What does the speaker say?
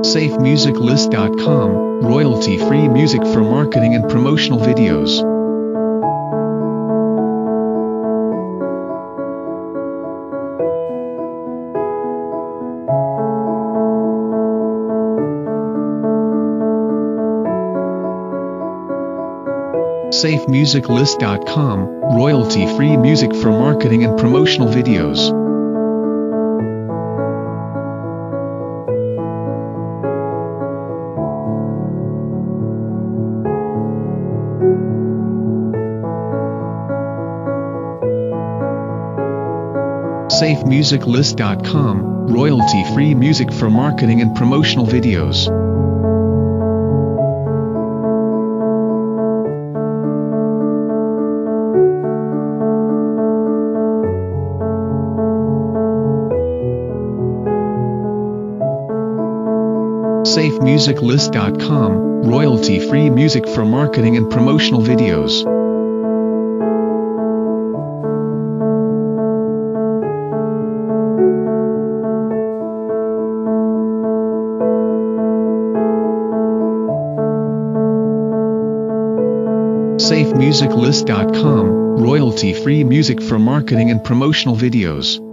SafeMusicList.com, royalty-free music for marketing and promotional videos. SafeMusicList.com, royalty-free music for marketing and promotional videos. SafeMusicList.com, royalty-free music for marketing and promotional videos. SafeMusicList.com, royalty-free music for marketing and promotional videos. SafeMusicList.com, royalty-free music for marketing and promotional videos.